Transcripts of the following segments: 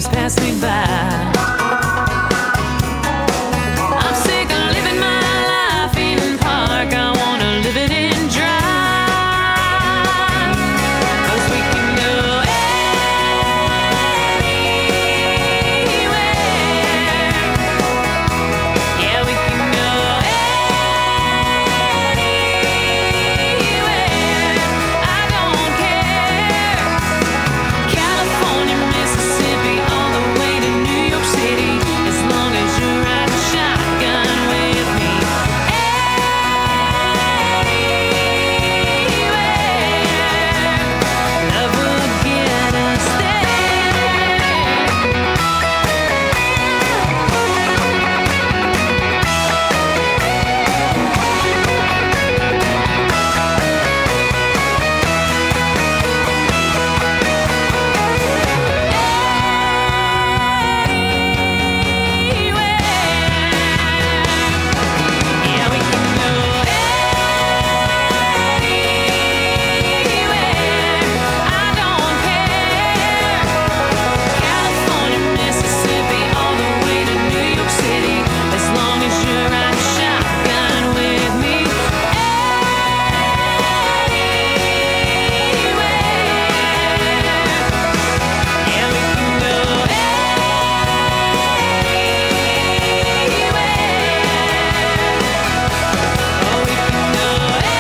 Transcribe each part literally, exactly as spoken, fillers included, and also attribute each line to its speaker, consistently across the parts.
Speaker 1: pass me by. I'm sick of living my life in park. I wanna live it in dry. 'Cause we can go anywhere. Yeah, we can go anywhere. I don't care. California, Mississippi, all the way to New York City. As long as you're riding shotgun with me. Anywhere. Love will get us Yeah, we can go anywhere. I don't care. California, Mississippi, all the way to New York City. As long as you're riding shotgun with me. Anywhere. Yeah, we can go anywhere. Oh, we can go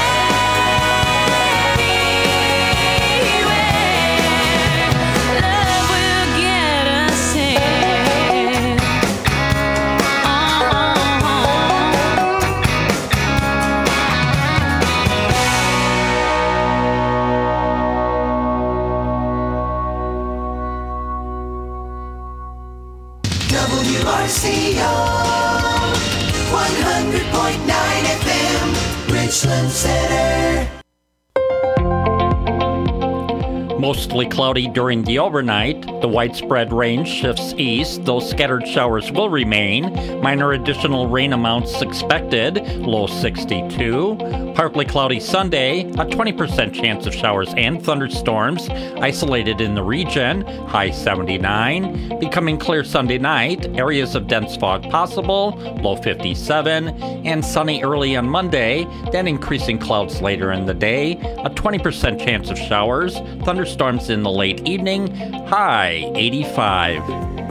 Speaker 1: anywhere. Love will get us in.
Speaker 2: W R C O one hundred point nine F M, Richland Center.
Speaker 3: Mostly cloudy during the overnight. The widespread rain shifts east, though scattered showers will remain. Minor additional rain amounts expected, low sixty-two. Partly cloudy Sunday, a twenty percent chance of showers and thunderstorms, isolated in the region, high seventy-nine. Becoming clear Sunday night, areas of dense fog possible, low fifty-seven. And sunny early on Monday, then increasing clouds later in the day, a twenty percent chance of showers, thunderstorms in the late evening, high eighty-five.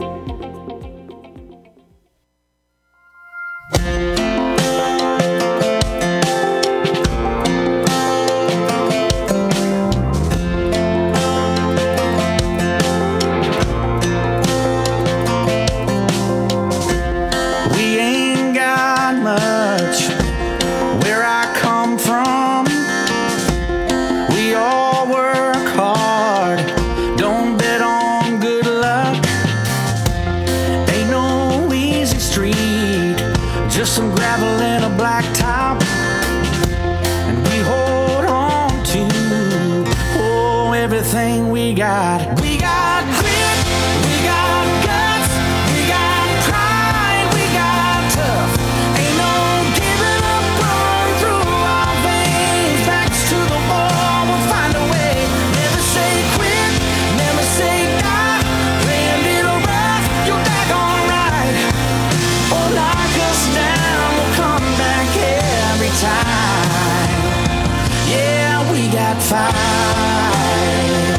Speaker 4: We ain't got much where I come from. We all work hard, don't bet on good luck. Ain't no easy street, just some gravel and a black top. And we hold on to, oh, everything we got. We got grit, we got guts, we got pride, we got tough. Ain't no giving up, run through our veins. Backs to the wall, we'll find a way. Never say quit, never say die. Play a little rough, you're daggone right. Or lock us down, we'll come back every time. Yeah, we got fight.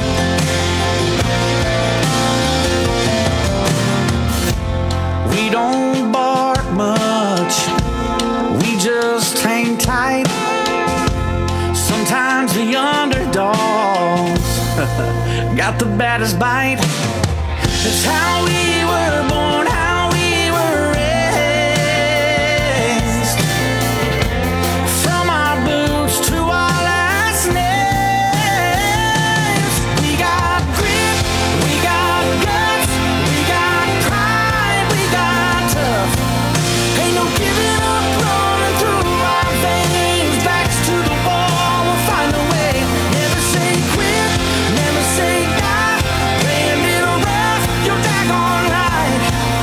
Speaker 4: We don't bark much, we just hang tight. Sometimes the underdogs got the baddest bite. That's how we were born, how we were raised. From our boots to our last names. We got grit, we got guts, we got pride, we got tough. Ain't no giving up, rolling through our veins. Backs to the wall, we'll find a way. Never say quit, never say die. Play a little rough, you're daggone right.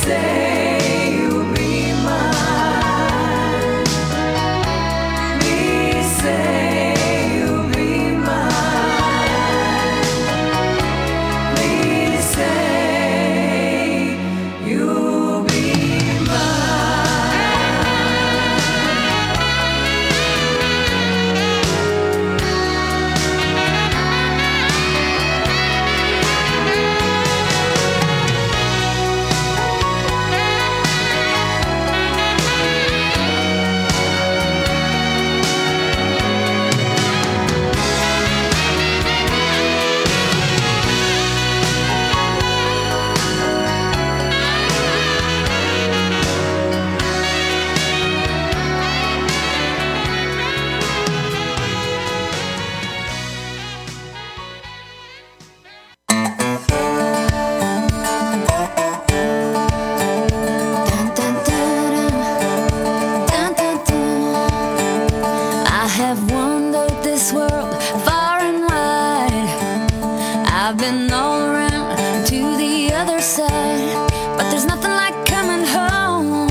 Speaker 2: say you'll be mine. Please say you'll be mine. Please say you'll be mine.
Speaker 1: I have wandered this world far and wide. I've been all around to the other side, but there's nothing like coming home.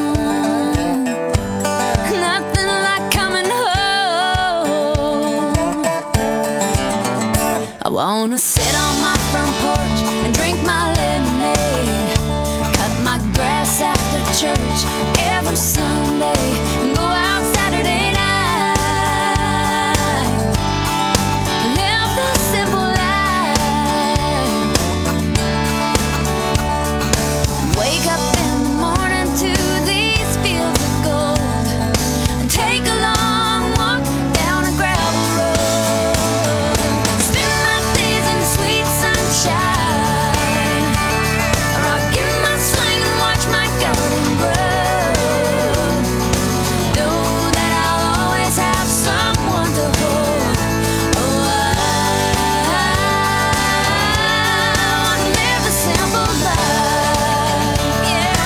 Speaker 1: Nothing like coming home. I wanna sit on my front porch and drink my lemonade, cut my grass after church every Sunday, and go out Saturday night. Live the simple life. Wake up in the morning to these fields of gold, and take a long walk down a gravel road. Spend my days in sweet sunshine, rock in my swing and watch my garden grow. Know that I'll always have someone to hold. Oh, I wanna live a simple life, yeah.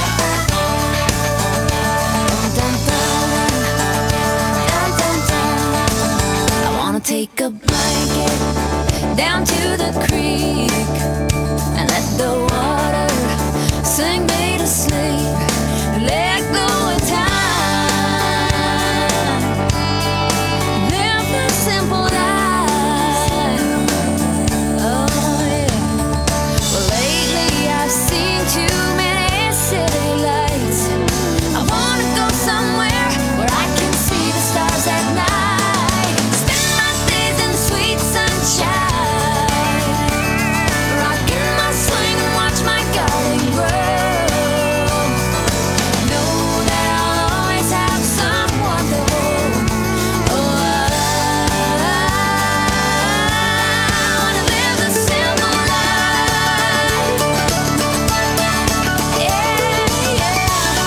Speaker 1: Dun, dun, dun, dun, dun. I wanna take a blanket down to the creek and let the water sing me to sleep. Let go of time. Live the simple life. Oh yeah. Well, lately I've seen too many city lights. I wanna go somewhere where I can see the stars at night. Spend my days in sweet sunshine, rock in my swing and watch my garden grow. Know that I'll always have someone to hold. Oh, I wanna live the simple life. Yeah, yeah.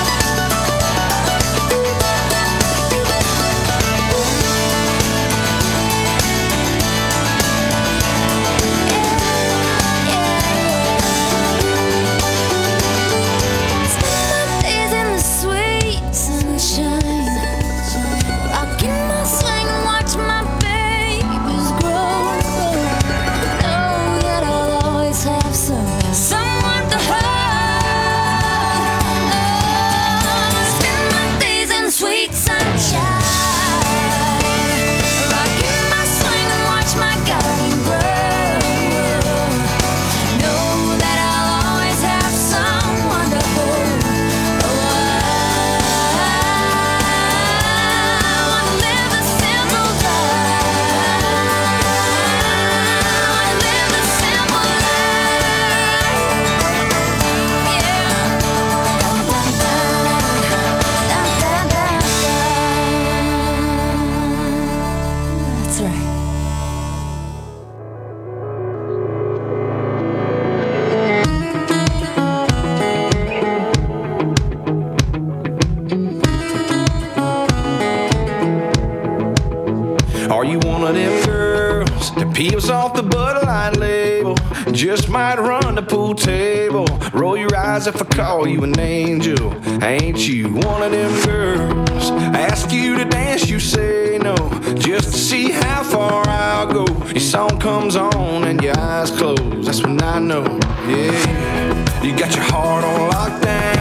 Speaker 1: Spend my days in the sweet sunshine, rock in my swing and watch my babies grow. Know that I'll always have some someone to hold. Oh, spend my days in sweet sunshine, rock in my swing and watch my garden grow. Know that I'll always have someone to hold. Oh, I wanna live a simple life. Live a simple life. Yeah. Dun, dun, dun, dun, dun, dun. That's right.
Speaker 4: Are you one of them girls that peels off the Bud Light label? Just might run the pool table. Roll your eyes if I call you an angel. Ain't you one of them girls? Ask you to dance, you say no. Just to see how far I'll go. Your song comes on and your eyes close. That's when I know, yeah. You got your heart on lockdown.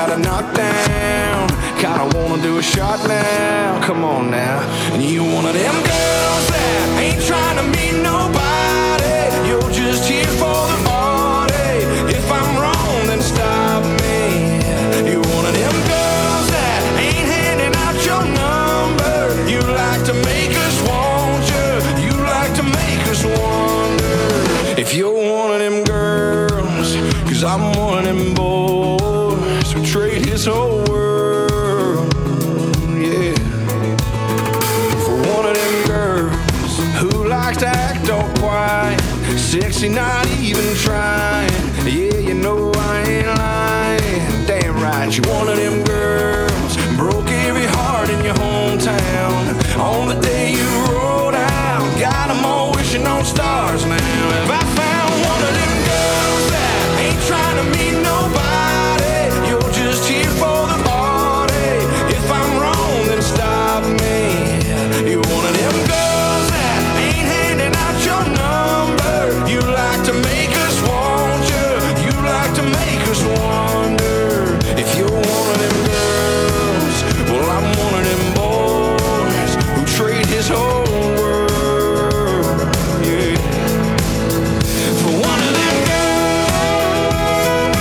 Speaker 4: got a knockdown. Kinda wanna do a shot now. Come on now. And you one of them girls that ain't trying to meet nobody. You're just here for the party. If I'm wrong, then stop me. You're one of them girls that ain't handing out your number. You like to make us want you. You like to make us wonder if you're one of them girls. Cause I'm one of them boys who trade his whole world, yeah, for one of them girls who likes to act all quiet, sexy, not even trying. Yeah, you know I ain't lying. Damn right, you're one of them girls broke every heart in your hometown on the day you rolled out. Got 'em all wishing on stars now. If I found one of them girls that ain't trying to meet nobody, you're just here for the party. If I'm wrong, then stop me. You're one of them girls that ain't handing out your number. You like to make us want you. You like to make us wonder if you're one of them girls. Well, I'm one of them boys who trade his whole world, yeah, for one of them girls.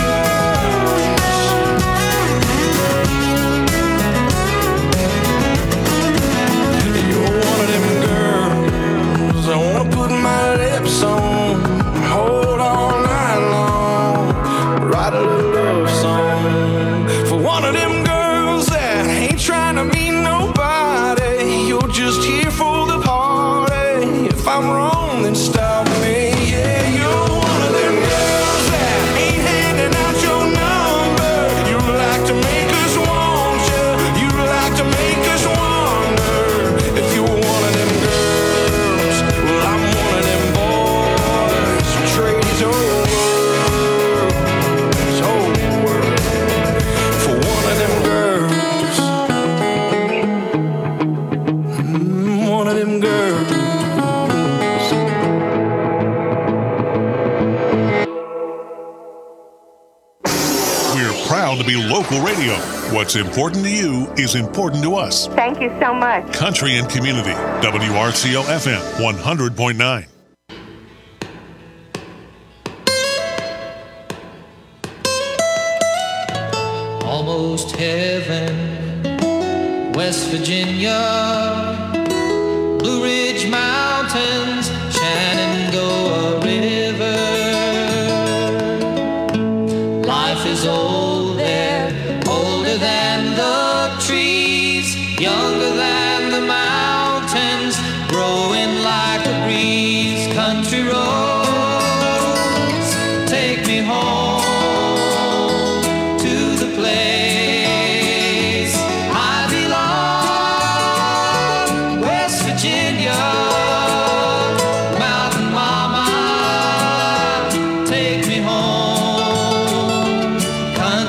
Speaker 4: You're one of them girls I wanna put my lips on, hold all night long, write a little love song for one of them girls that ain't trying to meet nobody. You're just here for the party. If I'm wrong, then stop me. Yeah, you're one of them girls that ain't handing out your number. You like to make us want you. You like to make us wonder if you're one of them girls. Well, I'm one of them boys who trade his whole world, his whole world for one of them girls. Mm, one of them girls.
Speaker 5: We're proud to be local radio. What's important to you is important to us.
Speaker 6: Thank you so much.
Speaker 5: Country and Community, W R C O F M one hundred point nine.
Speaker 7: Almost heaven, West Virginia, Blue Ridge Mountains, Shenandoah River. Life is old there, older than the trees, younger than the mountains, growing like a breeze. Country roads, take me home to the place I belong. West Virginia, Mountain Mama, take me home.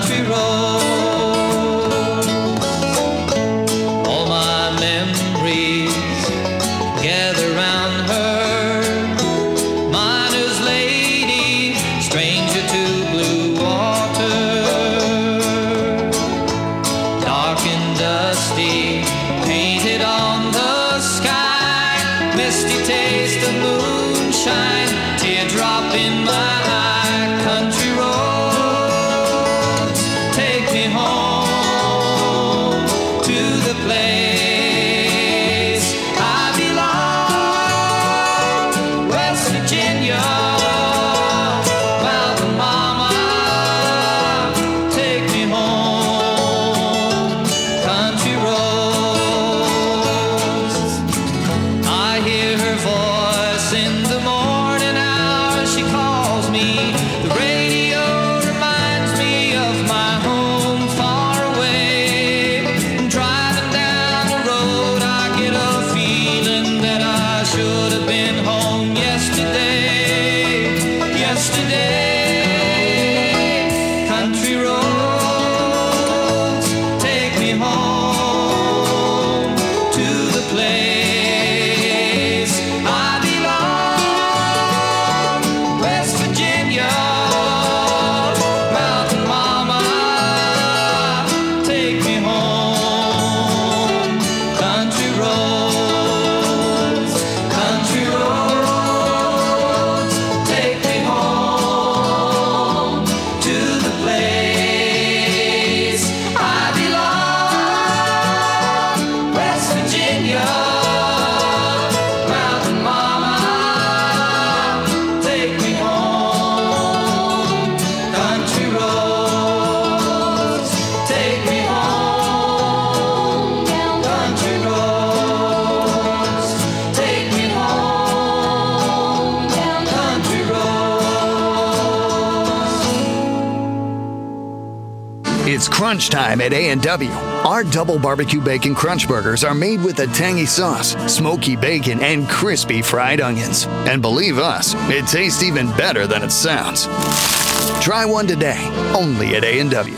Speaker 6: It's crunch time at A and W. Our double barbecue bacon crunch burgers are made with a tangy sauce, smoky bacon, and crispy fried onions. And believe us, it tastes even better than it sounds. Try one today, only at A and W.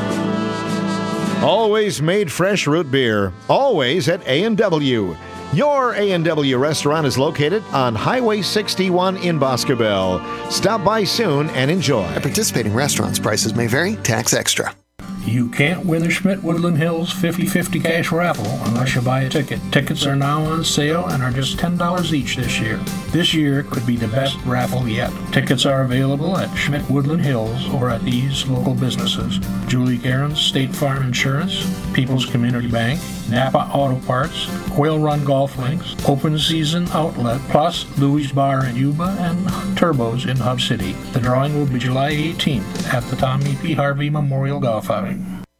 Speaker 8: Always made fresh root beer, always at A and W. Your A and W restaurant is located on Highway sixty-one in Boscobel. Stop by soon and enjoy.
Speaker 6: At participating restaurants, prices may vary, tax extra.
Speaker 9: You can't win the Schmidt Woodland Hills fifty fifty cash raffle unless you buy a ticket. Tickets are now on sale and are just ten dollars each this year. This year could be the best raffle yet. Tickets are available at Schmidt Woodland Hills or at these local businesses: Julie Garen's State Farm Insurance, People's Community Bank, Napa Auto Parts, Quail Run Golf Links, Open Season Outlet, plus Louis Bar in Yuba and Turbos in Hub City. The drawing will be July eighteenth at the Tommy P. Harvey Memorial Golf Outing.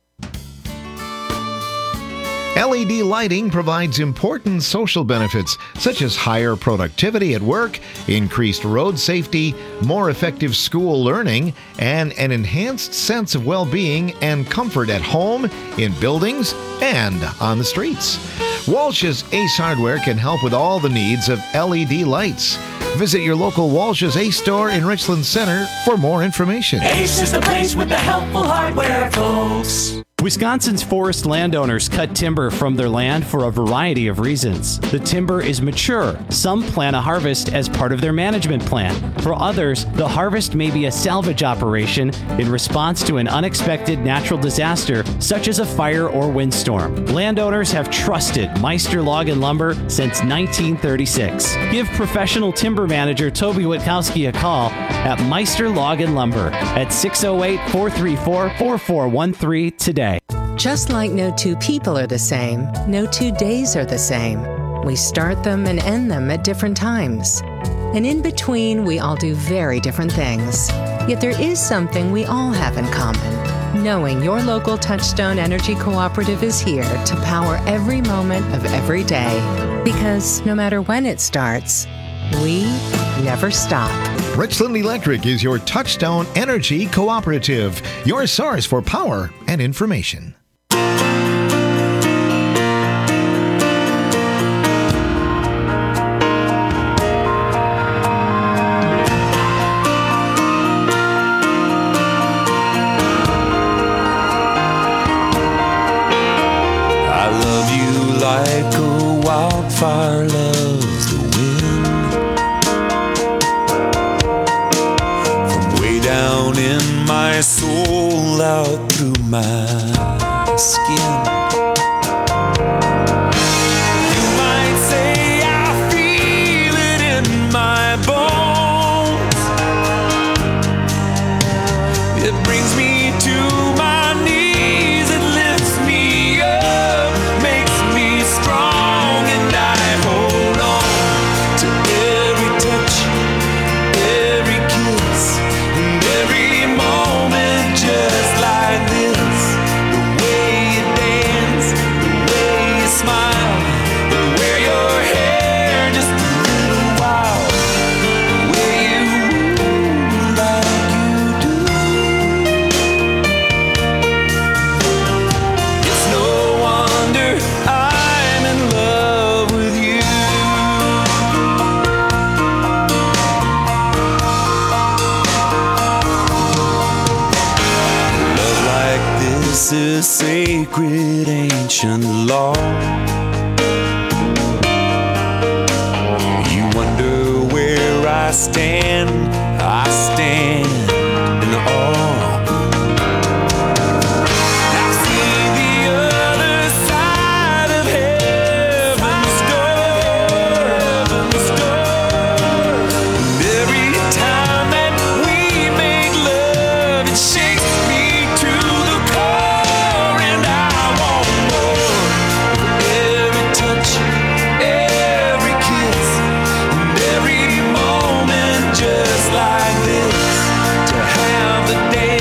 Speaker 8: L E D lighting provides important social benefits such as higher productivity at work, increased road safety, more effective school learning, and an enhanced sense of well-being and comfort at home, in buildings, and on the streets. Walsh's Ace Hardware can help with all the needs of L E D lights. Visit your local Walsh's Ace store in Richland Center for more information.
Speaker 2: Ace is the place with the helpful hardware, folks.
Speaker 10: Wisconsin's forest landowners cut timber from their land for a variety of reasons. The timber is mature. Some plan a harvest as part of their management plan. For others, the harvest may be a salvage operation in response to an unexpected natural disaster, such as a fire or windstorm. Landowners have trusted Meister Log and Lumber since nineteen thirty-six. Give professional timber manager Toby Witkowski a call at Meister Log and Lumber at six oh eight, four three four, four four one three today.
Speaker 11: Just like no two people are the same, no two days are the same. We start them and end them at different times. And in between, we all do very different things. Yet there is something we all have in common. Knowing your local Touchstone Energy Cooperative is here to power every moment of every day. Because no matter when it starts, we never stop.
Speaker 8: Richland Electric is your Touchstone Energy Cooperative, your source for power and information.
Speaker 7: I love you like a wildfire loves the wind. From way down in my soul out through my skin. You might say I feel it in my bones. It brings me to my knees, it lifts me up, makes me strong, and I hold on to every touch, every kiss, and every moment just like this. The way you dance, the way you smile, and wear your hair just a little while, the way you move like you do. It's no wonder I'm in love with you. Love like this is sacred ancient law. You wonder where I stand, I stand in awe. I've seen the other side of heaven's door, heaven's door. And every time that we make love, it shakes me to the core, and I want more. Every touch, every kiss, and every moment just like this. To have the day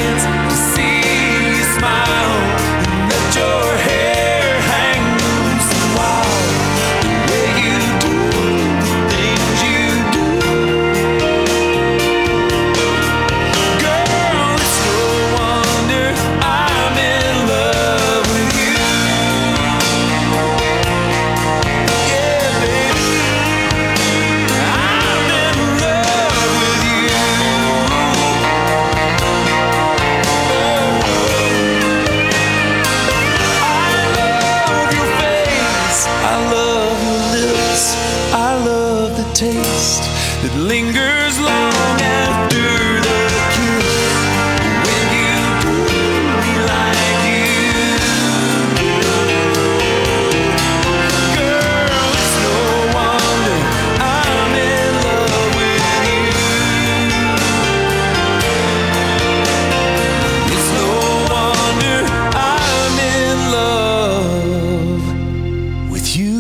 Speaker 7: that lingers long after the kiss. When you hold me like you do, girl, it's no wonder I'm in love with you. It's no wonder I'm in love with you.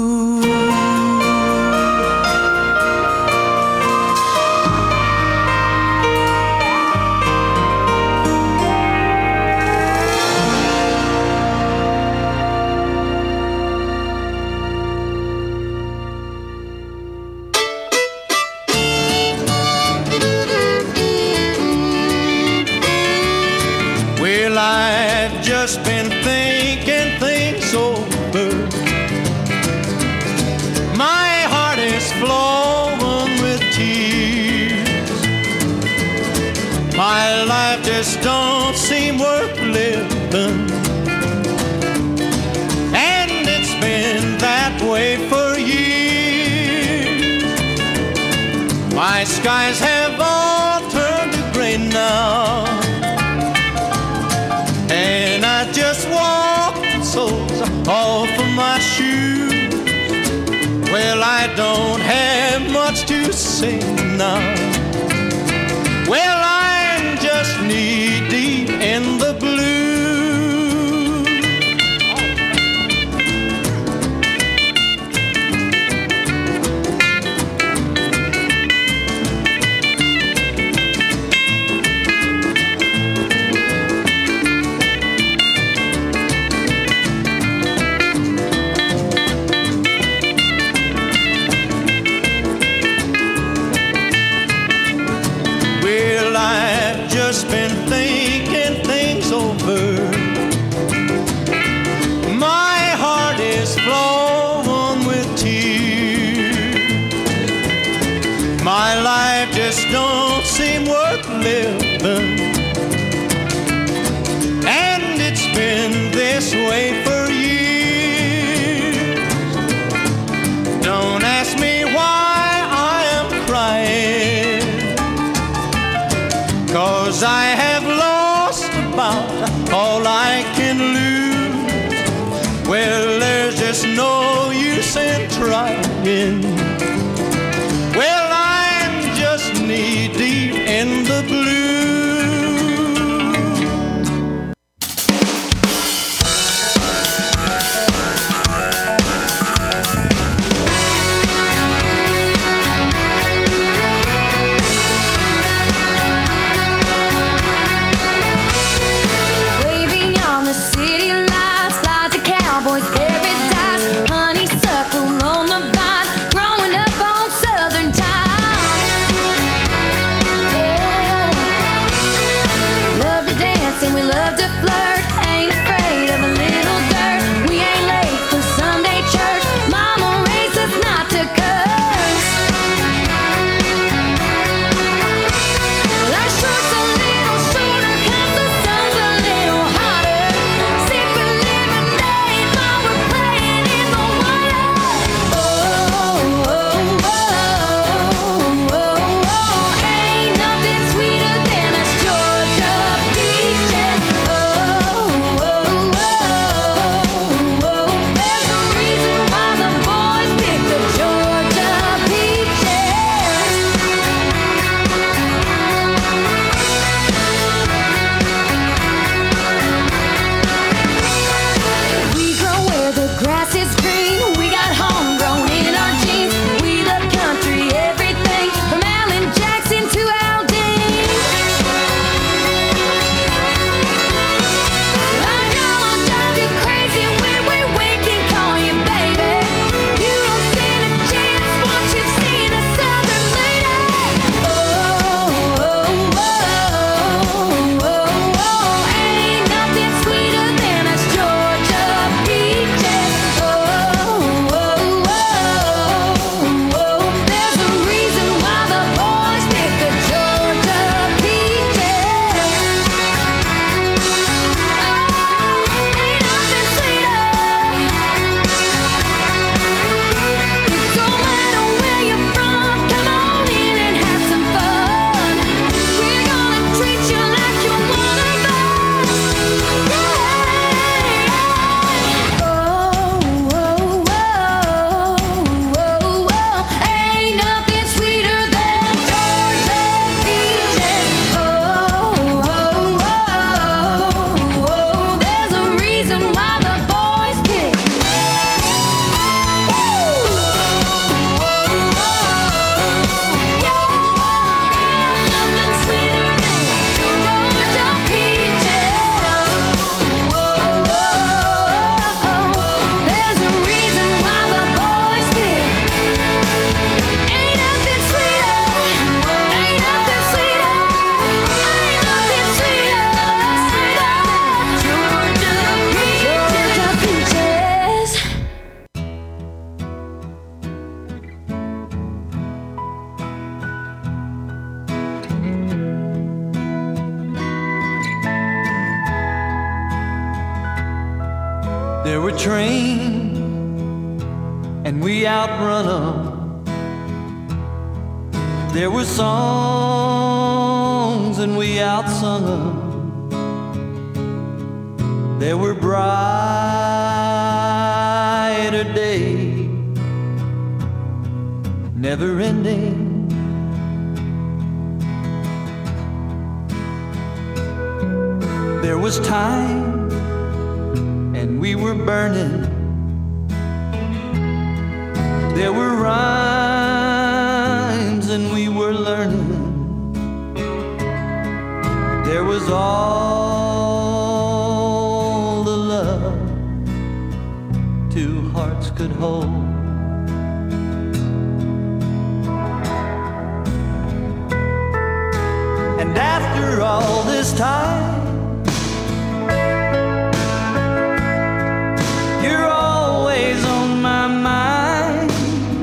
Speaker 7: Well, I've just been thinking things over. My heart is flowing with tears. My life just don't seem worth living, and it's been that way for years. My skies have all turned to gray now, and I just walk the soles off of my shoes. Well, I don't have much to say now. Well, I'm just knee deep in the blue. Well, I've just been thinking things over. My heart is flowing with tears. My life just don't seem worth living, and it's been this way for years. Don't ask me why I am crying, 'cause I have lost about all I can lose. Well, there's just no use in trying. Well, I'm just knee deep in the blue.
Speaker 1: Waving on the city lights like the cowboys paradise. Honeysuckle on the vine, growing
Speaker 12: There were trains, and we outrun them. There were songs, and we outsung them. There were brighter days, never ending. There was time, and we were burning. There were rhymes, and we were learning. There was all the love two hearts could hold. And after all this time, you're always on my mind.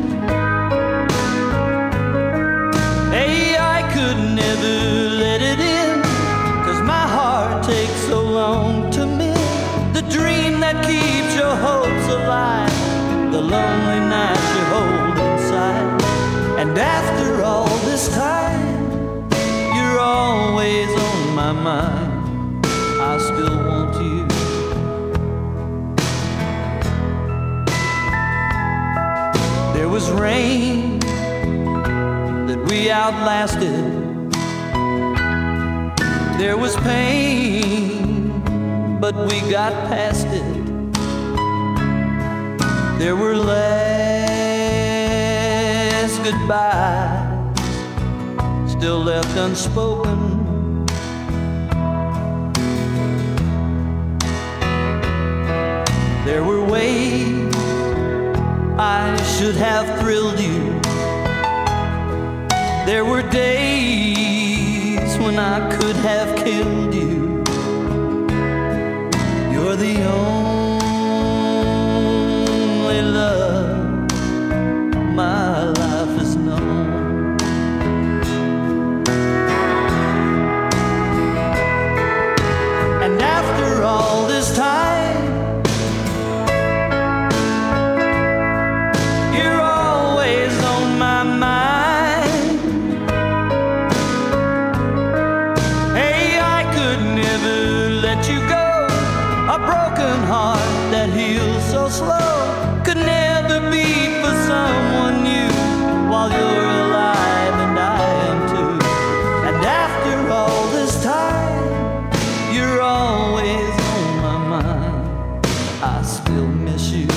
Speaker 12: Hey, I could never let it in, 'cause my heart takes so long to mend. The dream that keeps your hopes alive, the lonely nights you hold inside. And after all this time, you're always on my mind. I still want you. There was rain that we outlasted. There was pain, but we got past it. There were last goodbyes still left unspoken. There were ways I should have thrilled you. There were days when I could have killed you. You're the only love my life has known. And after all this time, you're always on my mind. Hey, I could never let you go. A broken heart that heals so slow could never beat for someone new while you're alive and I am too. And after all this time, you're always on my mind. I still miss you.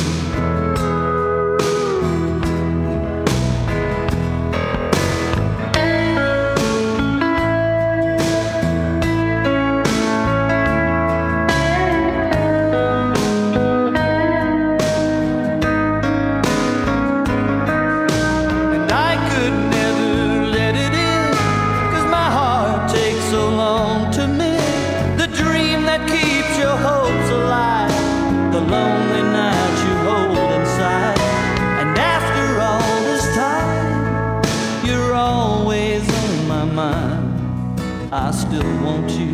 Speaker 12: And I could never let it in, 'cause my heart takes so long to mend. The dream that keeps your hopes alive, the lonely nights you hold inside. And after all this time, you're always on my mind. I still want you.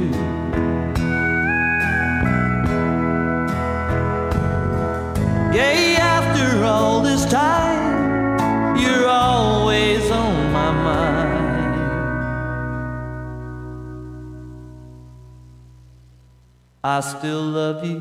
Speaker 12: Yeah, after all this time, you're always on my mind. I still love you.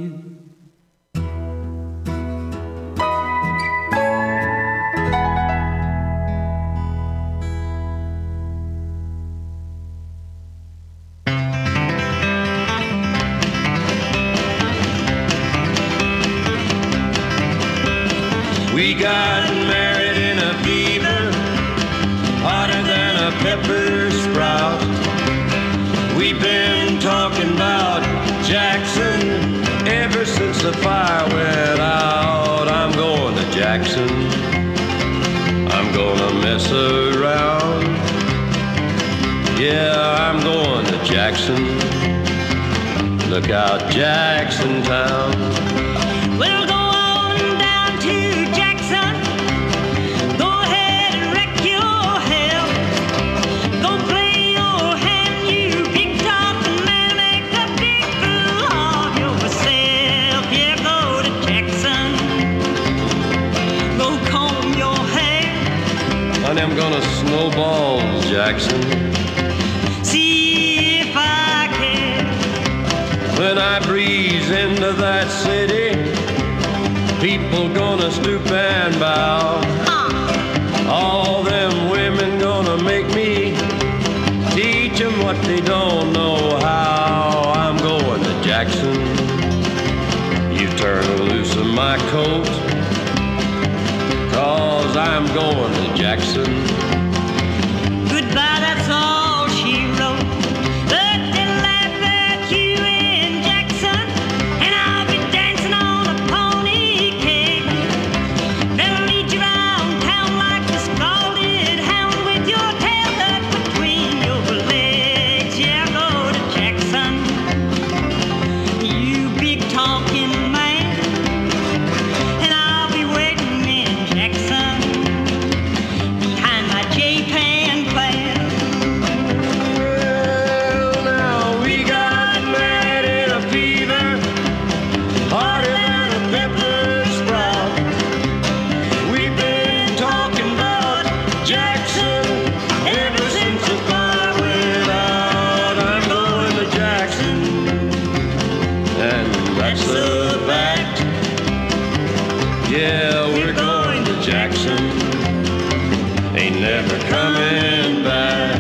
Speaker 13: We got married in a fever, hotter than a pepper sprout. We've been talking about Jackson ever since the fire went out. I'm going to Jackson, I'm gonna mess around. Yeah, I'm going to Jackson, look out Jackson Town.
Speaker 1: We'll go on down to Jackson. Go ahead and wreck your hell. Go play your hand, you big talking man. Make a big fool of yourself. Yeah, go to Jackson.
Speaker 13: Jackson.
Speaker 12: See if I can.
Speaker 13: When I breeze into that city, people gonna stoop and bow. All them women gonna make me teach them what they don't know how. I'm going to Jackson. You turn loose of my coat, 'cause I'm going to Jackson.
Speaker 12: Goodbye, that's all she wrote. But they'll laugh at you in Jackson, and I'll be dancing on a pony cake. They'll lead you around town like a scalded hound with your tail tucked between your legs. Yeah, go to Jackson, you big talking man, and I'll be waiting in Jackson behind my J-Pan plan.
Speaker 13: Well, now we got married in a fever, harder than a pepper sprout. We've been talking about Jackson ever since the fire went out. I'm going to Jackson, and that's a fact. Yeah, we're going to Jackson. Ain't never coming back.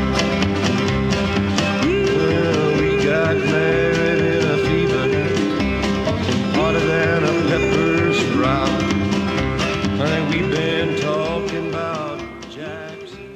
Speaker 13: Well, we got married in a fever, hotter than a pepper sprout. Honey, we've been talking about Jackson.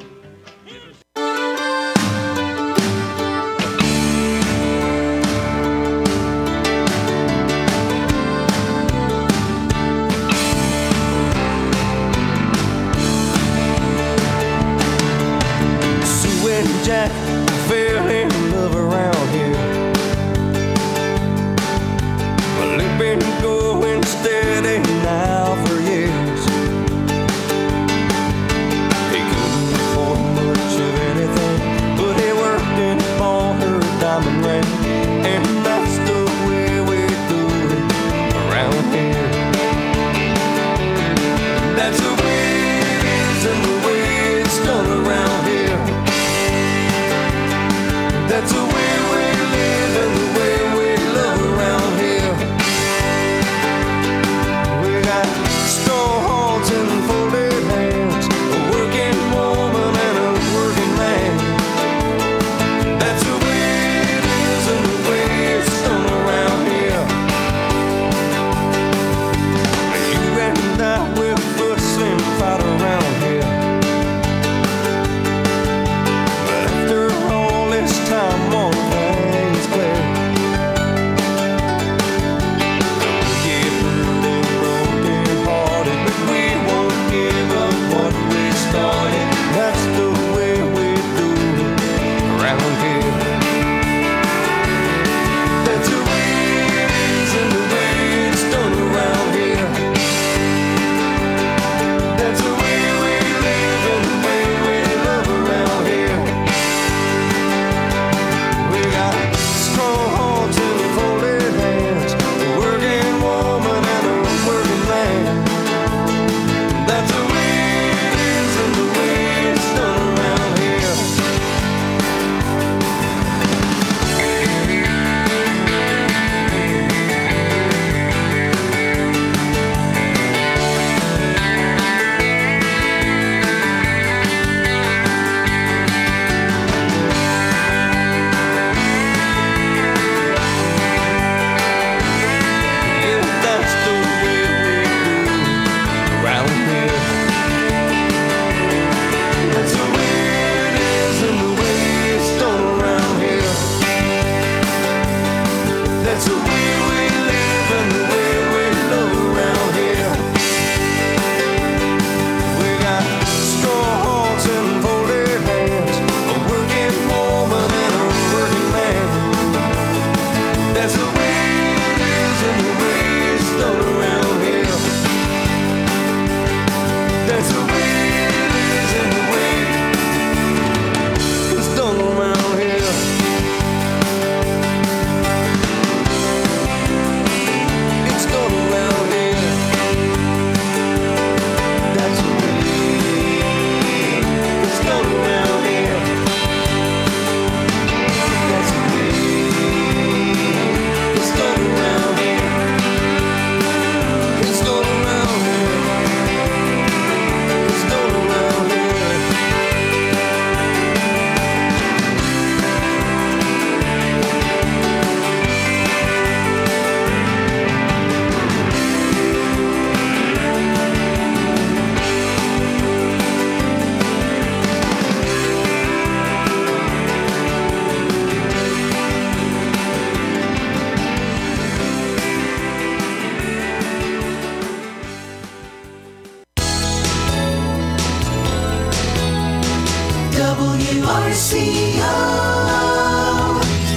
Speaker 2: C O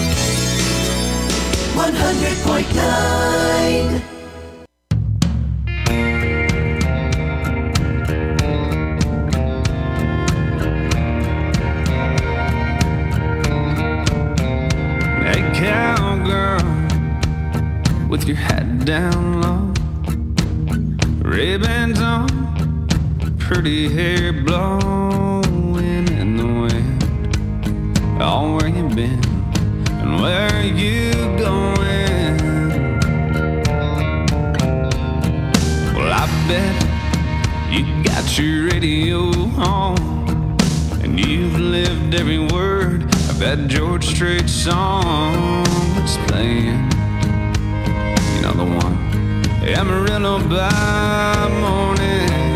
Speaker 2: one hundred point nine.
Speaker 7: Hey, cowgirl, with your hat down low, ribbons on, pretty hair blowing in the wind. Oh, where you been and where are you going? Well, I bet you got your radio on and you've lived every word of that George Strait song that's playing. You know the one, Amarillo by morning.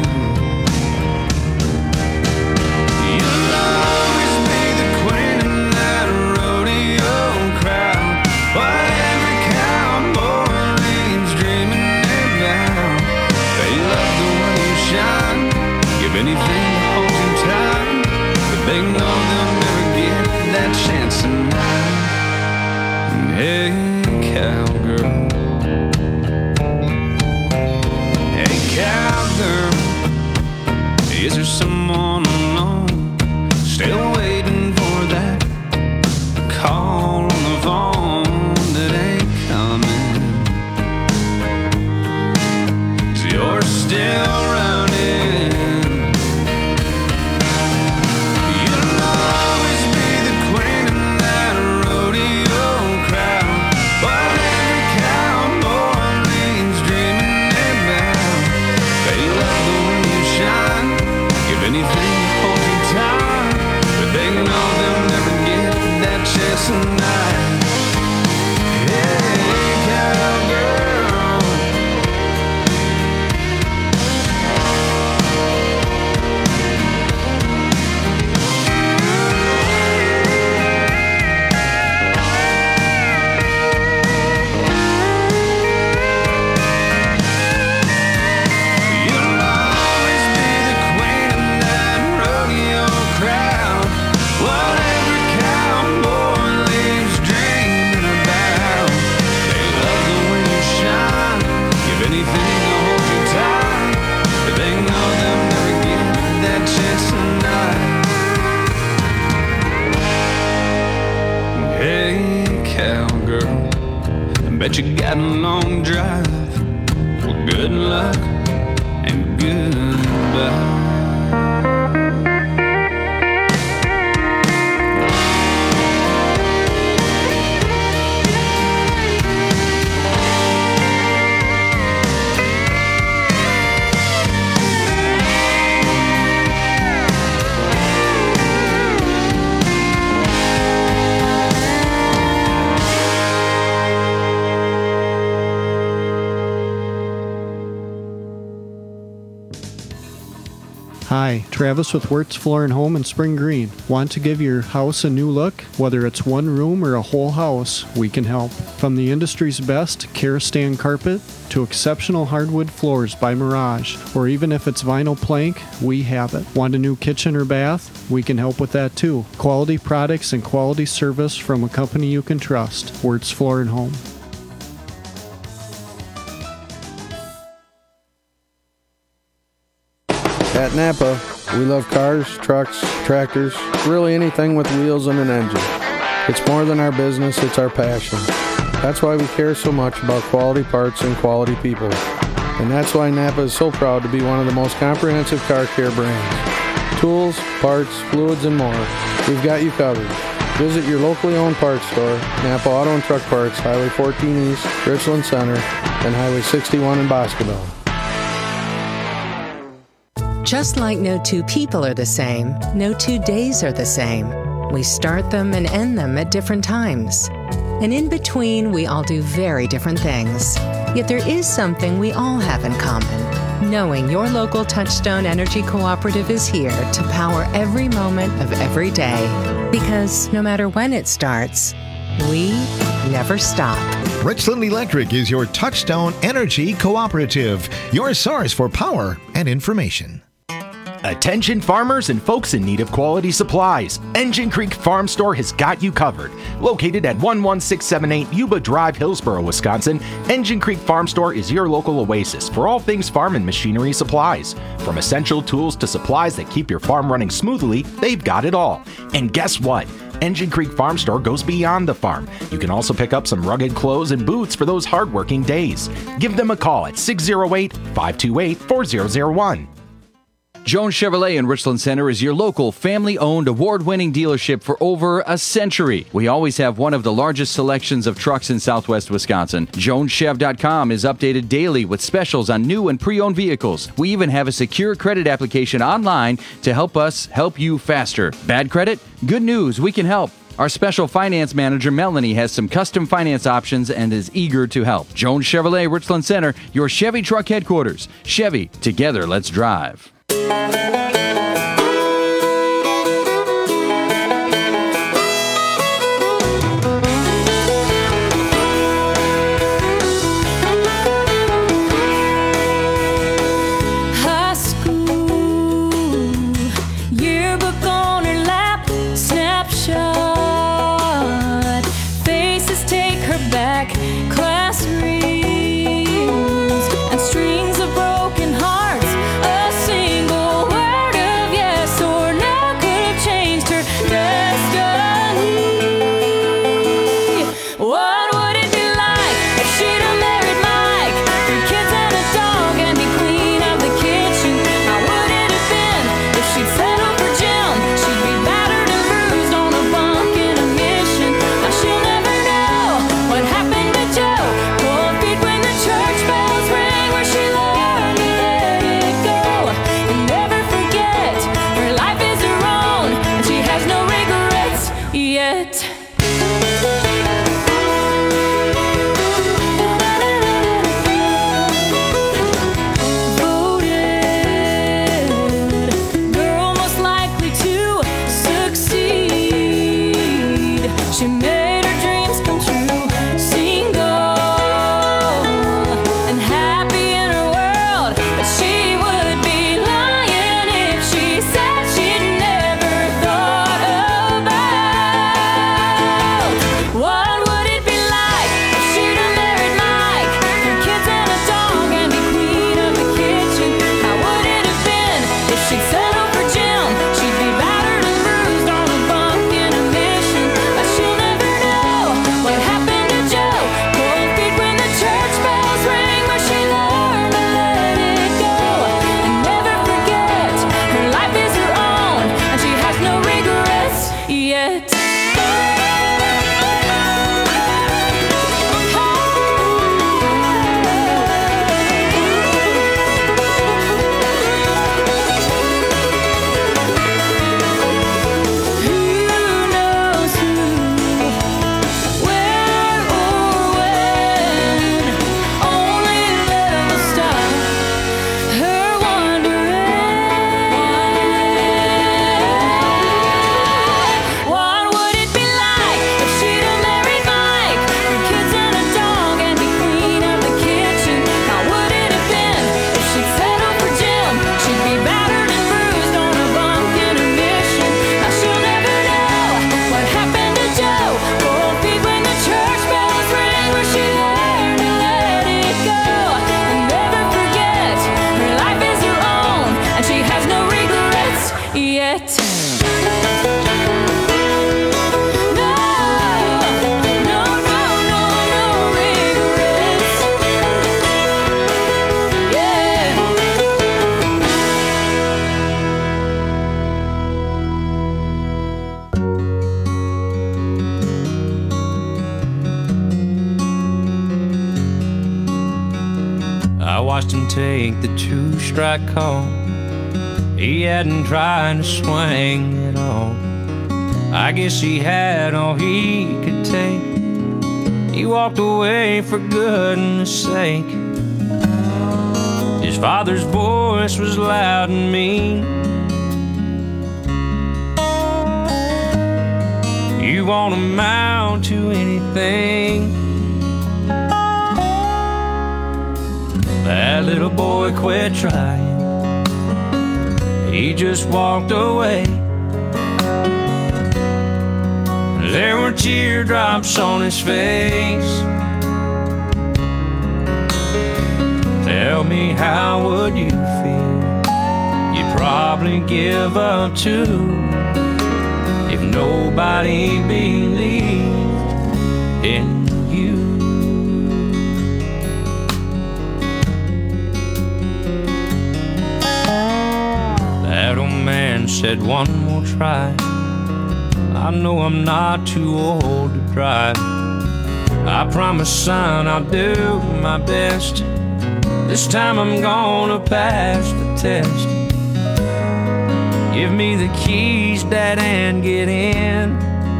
Speaker 7: You'll always be the queen in that rodeo crowd, what every cowboy leans dreaming about. They love the way you shine, give anything to hold you tight, but they know they'll never get that chance tonight. Hey, cowgirl, hey, cowgirl, is there someone alone still waiting for that call on the phone that ain't coming? 'Cause you're still running. You'll always be the queen in that rodeo crowd, what every cowboy leans dreaming about. They love the way you shine, give anything to hold you tight, but they know they'll never get that chance tonight. Hey, cowgirl, you'll always be the queen in that rodeo crowd, what every cowboy lives dreaming about. They love the way you shine, give anything to hold you tight, but they know they'll never get that chance tonight. Hey, cowgirl, I bet you got a long drive. Well, good luck and goodbye.
Speaker 14: Hi, Travis with Wirtz Floor and Home in Spring Green. Want to give your house a new look? Whether it's one room or a whole house, we can help. From the industry's best Karastan carpet to exceptional hardwood floors by Mirage, or even if it's vinyl plank, we have it. Want a new kitchen or bath? We can help with that too. Quality products and quality service from a company you can trust. Wirtz Floor and Home.
Speaker 15: At Napa, we love cars, trucks, tractors, really anything with wheels and an engine. It's more than our business, it's our passion. That's why we care so much about quality parts and quality people. And that's why Napa is so proud to be one of the most comprehensive car care brands. Tools, parts, fluids, and more. We've got you covered. Visit your locally owned parts store, Napa Auto and Truck Parts, Highway fourteen East, Richland Center, and Highway sixty-one in Boscoville.
Speaker 11: Just like no two people are the same, no two days are the same. We start them and end them at different times. And in between, we all do very different things. Yet there is something we all have in common. Knowing your local Touchstone Energy Cooperative is here to power every moment of every day. Because no matter when it starts, we never stop.
Speaker 8: Richland Electric is your Touchstone Energy Cooperative, your source for power and information.
Speaker 16: Attention farmers and folks in need of quality supplies. Engine Creek Farm Store has got you covered. Located at one one six seven eight Yuba Drive, Hillsboro, Wisconsin, Engine Creek Farm Store is your local oasis for all things farm and machinery supplies. From essential tools to supplies that keep your farm running smoothly, they've got it all. And guess what? Engine Creek Farm Store goes beyond the farm. You can also pick up some rugged clothes and boots for those hardworking days. Give them a call at six oh eight, five two eight, four zero zero one.
Speaker 17: Jones Chevrolet in Richland Center is your local family-owned award-winning dealership for over a century. We always have one of the largest selections of trucks in southwest Wisconsin. Jones Chev dot com is updated daily with specials on new and pre-owned vehicles. We even have a secure credit application online to help us help you faster. Bad credit? Good news, we can help. Our special finance manager, Melanie, has some custom finance options and is eager to help. Jones Chevrolet, Richland Center, your Chevy truck headquarters. Chevy, together, let's drive.
Speaker 1: High school yearbook on her lap, snapshot. Faces take her back, class reels and strings of broken hearts. A single word of yes or no could have changed her destiny. What would it be like if she'd have married Mike? Three kids and a dog and be queen of the kitchen. How would it have been if she'd settled for Jim? She'd be battered and bruised on a bunk in a mission. Now she'll never know what happened to Joe. Cold feet when the church bells ring, where she learned to let it go and never forget. Her life is her own and she has no regrets yet. Voted girl most likely to succeed. She made her dreams come true. Single and happy in her world, but she would be lying if she said she'd never thought about what would it be like if she'd have married Mike. Three kids and a dog and be queen of the kitchen. How would it have been if she'd settled for Jim? She'd be battered and bruised on a bunk in a mission. But she'll never know what happened to Joe. Cold feet when the church bells ring, where she learned to let it go and never forget. Her life is her own and she has no regrets yet. Who knows who, where or when? Only love will stop her wandering. What would it be like if she'd have married Mike? Three kids and a dog and be queen of the kitchen. How would it have been if she'd settled for Jim? She'd be battered and bruised on a bunk in a mission. Now she'll never know what happened to Joe. Cold feet when the church bells ring, where she learned to let it go and never forget. Her life is her own and she has no regrets yet. No, no, no, no, no regrets. Yeah.
Speaker 13: I watched him take the two-strike call. He hadn't tried to swing at all. I guess he had all he could take. He walked away for goodness sake. His father's voice was loud and mean. You won't amount to anything. That little boy quit trying.
Speaker 12: he just walked away. There were teardrops on his face. Tell me, how would you feel? You'd probably give up too if nobody believed in you. That old man said, one more try. I know I'm not too old to drive. I promise, son, I'll do my best. This time I'm gonna pass the test. Give me the keys, Dad, and get in.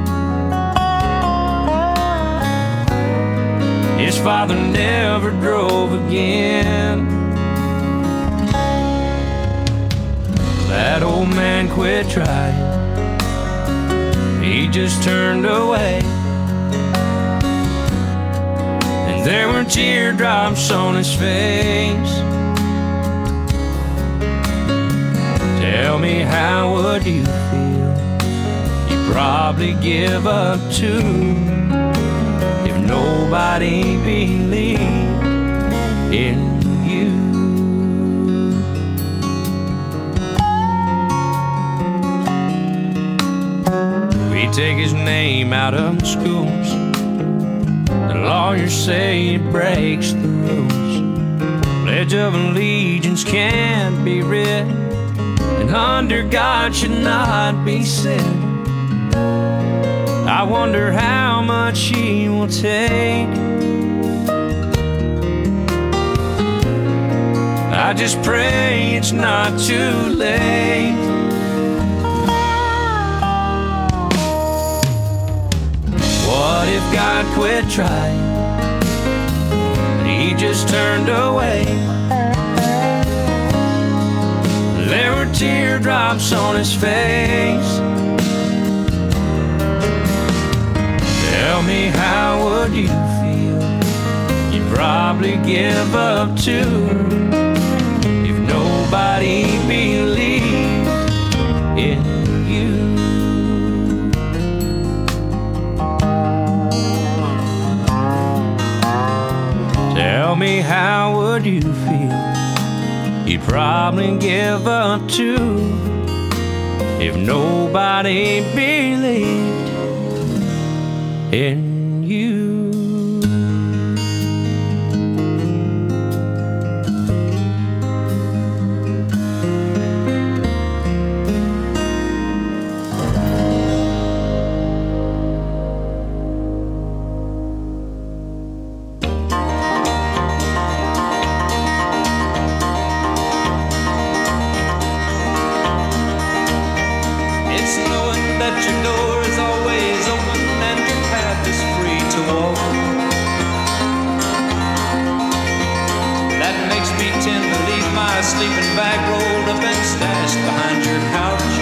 Speaker 12: His father never drove again. That old man quit trying. He just turned away. And there were teardrops on his face. Tell me, how would you feel? You'd probably give up too if nobody believed in you. We take his name out of the schools. The lawyers say it breaks the rules. Pledge of Allegiance can't be read, and under God should not be said. I wonder how much he will take. I just pray it's not too late. What if God quit trying and he just turned away? There were teardrops on his face. Tell me, how would you feel? You'd probably give up too if nobody believed in you. Tell me, how would you feel? You'd probably give up too if nobody believed in you.
Speaker 18: It's knowing that your door is always open and your path is free to walk. That makes me tend to leave my sleeping bag rolled up and stashed behind your couch.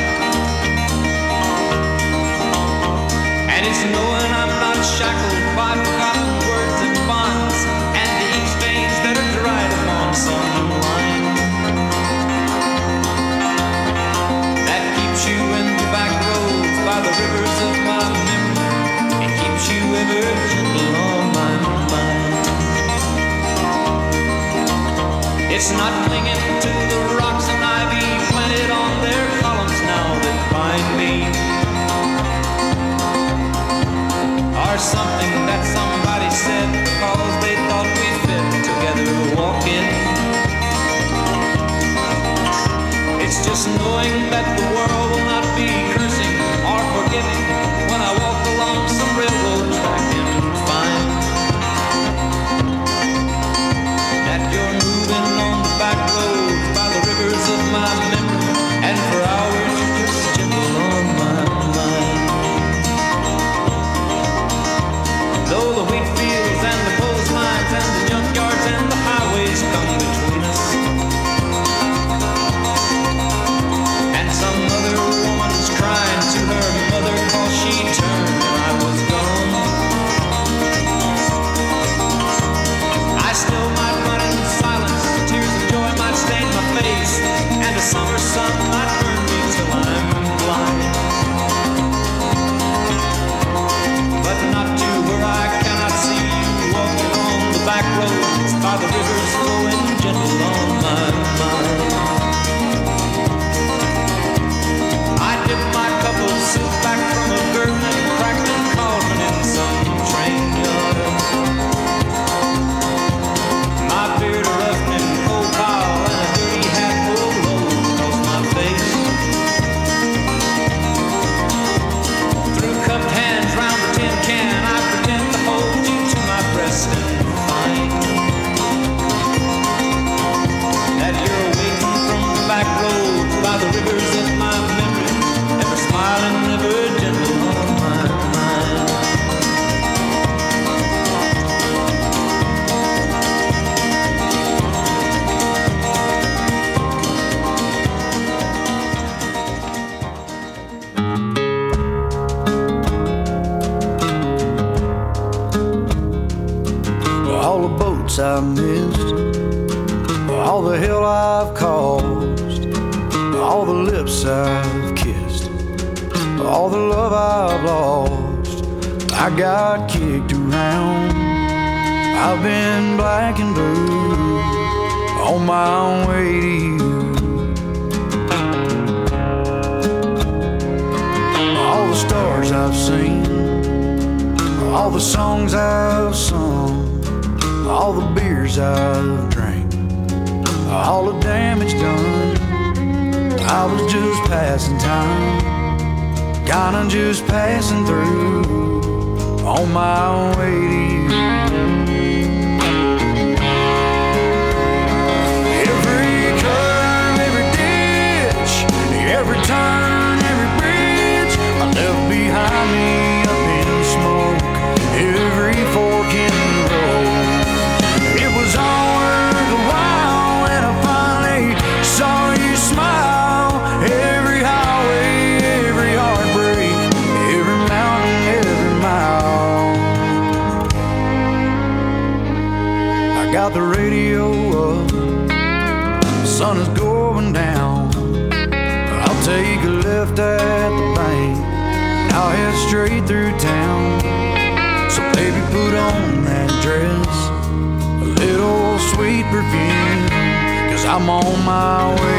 Speaker 18: And it's knowing I'm not shackled by forgotten words and bonds and the ink stains that are dried upon some line. That keeps you in the back roads by the rivers of my memory. It keeps you ever gentle on my mind. It's not clinging to the rocks and ivy planted on their columns now that bind me, or something that somebody said because they thought we fit together walking. It's just knowing that the world will not be cursing or forgiving when I walk along some railroad track and find that you're moving on the back roads by the rivers of my memory, and for hours you're just gentle on my mind. Though the wheat fields and the clotheslines and the junkyards and the highways come between us, and some other
Speaker 12: by the rivers flowing gentle on my mind. I dip my cup of soup back from a gurgling, crackling cauldron in some train yard. My beard a roughening coal pile and a dirty hat pulled low across my face. Through cupped hands round the tin can, I pretend to hold you to my breast and find that you're waiting from the back road by the rivers of my memory, ever smiling, never gentle on my mind.
Speaker 19: All the boats I've missed, all the hell I've caused, all the lips I've kissed, all the love I've lost. I got kicked around, I've been black and blue, on my way to you. All the stars I've seen, all the songs I've sung, all the beers I've drank, all the damage done. I was just passing time, kinda just passing through, on my way to you. Every curve, every ditch, every turn, every bridge I left behind me up in smoke, every fork in the road. It was all worth a while when I finally saw you smile. Every highway, every heartbreak, every mountain, every mile. I got the radio up, the sun is going down. I'll take a left at the bank, I'll head straight through town. So baby, put on that dress, a little sweet perfume, 'cause I'm on my way